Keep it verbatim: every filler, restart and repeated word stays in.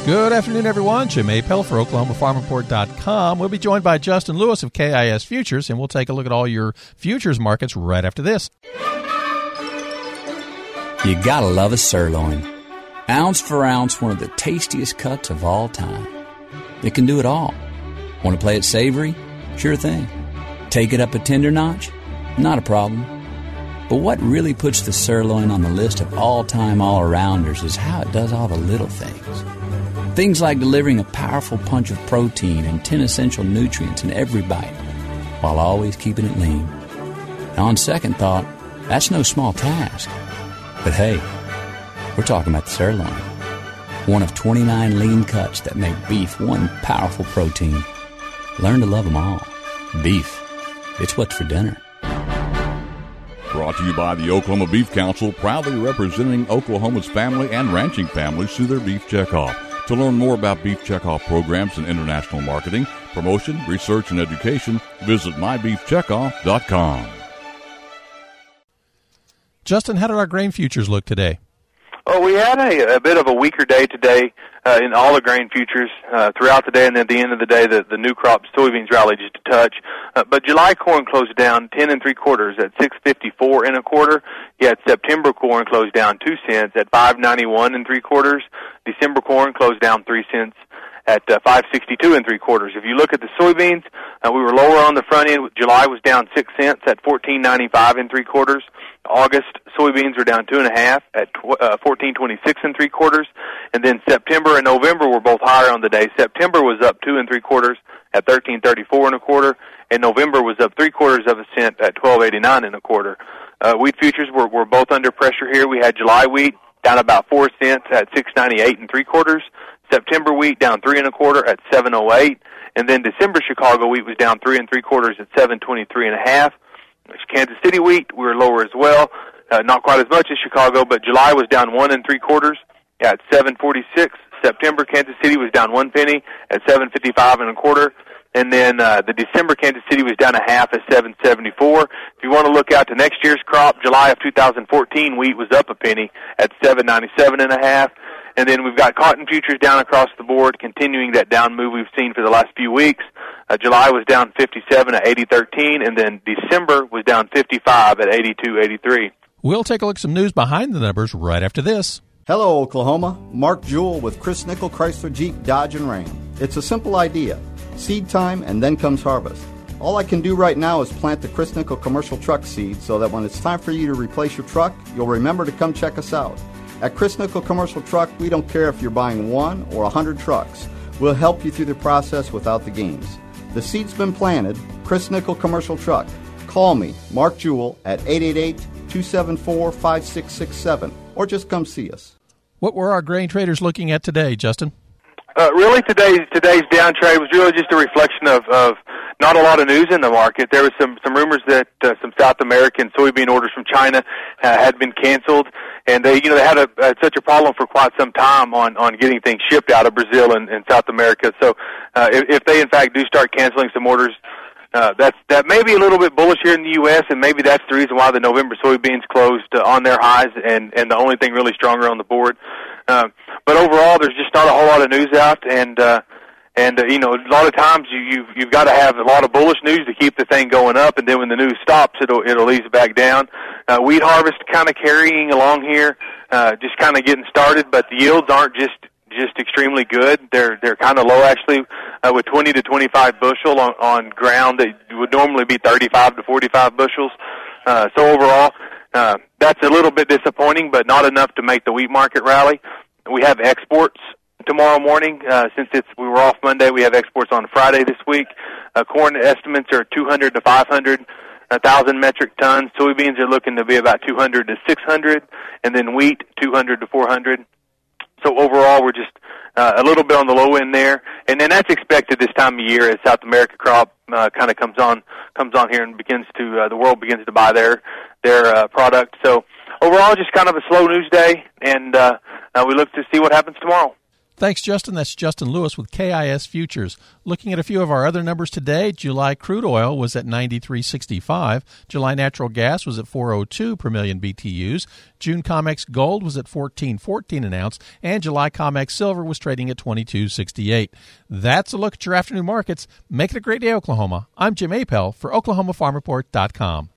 Good afternoon, everyone. Jim Apel for Oklahoma Farm Report dot com. We'll be joined by Justin Lewis of K I S Futures, and we'll take a look at all your futures markets right after this. You gotta love a sirloin. Ounce for ounce, one of the tastiest cuts of all time. It can do it all. Want to play it savory? Sure thing. Take it up a tender notch? Not a problem. But what really puts the sirloin on the list of all-time all-arounders is how it does all the little things. Things like delivering a powerful punch of protein and ten essential nutrients in every bite, while always keeping it lean. Now, on second thought, that's no small task. But hey, we're talking about the sirloin, one of twenty-nine lean cuts that make beef one powerful protein. Learn to love them all. Beef, it's what's for dinner. Brought to you by the Oklahoma Beef Council, proudly representing Oklahoma's family and ranching families through their beef checkoff. To learn more about beef checkoff programs and international marketing, promotion, research, and education, visit my beef checkoff dot com. Justin, how did our grain futures look today? Well, we had a, a bit of a weaker day today uh, in all the grain futures uh, throughout the day, and then at the end of the day, the, the new crop soybeans rallied just a touch. Uh, but July corn closed down ten and three quarters at six fifty four and a quarter. Yet September corn closed down two cents at five ninety one and three quarters. December corn closed down three cents at uh, five sixty two and three quarters. If you look at the soybeans, uh, we were lower on the front end. July was down six cents at fourteen ninety five and three quarters. August soybeans were down two and a half at uh, fourteen twenty six and three quarters, and then September and November were both higher on the day. September was up two and three quarters at thirteen thirty four and a quarter, and November was up three quarters of a cent at twelve eighty nine and a quarter. Uh, wheat futures were, were both under pressure here. We had July wheat down about four cents at six ninety eight and three quarters. September wheat down three and a quarter at seven oh eight, and then December Chicago wheat was down three and three quarters at seven twenty three and a half. Kansas City wheat, we were lower as well, uh, not quite as much as Chicago, but July was down one and three quarters at seven forty six. September Kansas City was down one penny at seven fifty five and a quarter, and then uh, the December Kansas City was down a half at seven seventy four. If you want to look out to next year's crop, July of two thousand fourteen wheat was up a penny at seven ninety seven and a half. And then we've got cotton futures down across the board, continuing that down move we've seen for the last few weeks. Uh, July was down fifty-seven at eighty thirteen, and then December was down fifty-five at eighty-two eighty-three. We'll take a look at some news behind the numbers right after this. Hello, Oklahoma. Mark Jewell with Chris Nickel Chrysler Jeep Dodge and Ram. It's a simple idea. Seed time and then comes harvest. All I can do right now is plant the Chris Nickel commercial truck seed so that when it's time for you to replace your truck, you'll remember to come check us out. At Chris Nickel Commercial Truck, we don't care if you're buying one or a hundred trucks. We'll help you through the process without the games. The seed's been planted. Chris Nickel Commercial Truck. Call me, Mark Jewell, at eight eight eight, two seven four, five six six seven, or just come see us. What were our grain traders looking at today, Justin? Uh, really, today's today's downtrade was really just a reflection of, of not a lot of news in the market. There was some, some rumors that uh, some South American soybean orders from China uh, had been canceled, and they, you know, they had a, uh, such a problem for quite some time on, on getting things shipped out of Brazil and, and South America. So, uh, if, if they in fact do start canceling some orders, uh, that's that may be a little bit bullish here in the U S, and maybe that's the reason why the November soybeans closed uh, on their highs, and and the only thing really stronger on the board. Uh, but overall, there's just not a whole lot of news out, and uh, and uh, you know, a lot of times you you've, you've got to have a lot of bullish news to keep the thing going up, and then when the news stops, it'll it'll ease back down. Uh, wheat harvest kind of carrying along here, uh, just kind of getting started, but the yields aren't just just extremely good. They're they're kind of low actually, uh, with twenty to twenty-five bushel on, on ground that would normally be thirty-five to forty-five bushels. Uh, so overall, uh, that's a little bit disappointing, but not enough to make the wheat market rally. We have exports tomorrow morning. Uh, since it's we were off Monday, we have exports on Friday this week. Uh, corn estimates are two hundred to five hundred thousand metric tons. Soybeans are looking to be about two hundred to six hundred, and then wheat two hundred to four hundred. So overall, we're just uh, a little bit on the low end there, and then that's expected this time of year as South America crop uh, kind of comes on comes on here and begins to uh, the world begins to buy their their uh, product. So overall, just kind of a slow news day, and uh, uh, we look to see what happens tomorrow. Thanks, Justin. That's Justin Lewis with K I S Futures. Looking at a few of our other numbers today, July crude oil was at ninety-three sixty-five. July natural gas was at four oh two per million B T Us. June COMEX gold was at fourteen fourteen an ounce, and July COMEX silver was trading at twenty-two sixty-eight. That's a look at your afternoon markets. Make it a great day, Oklahoma. I'm Jim Appel for Oklahoma Farm Report dot com.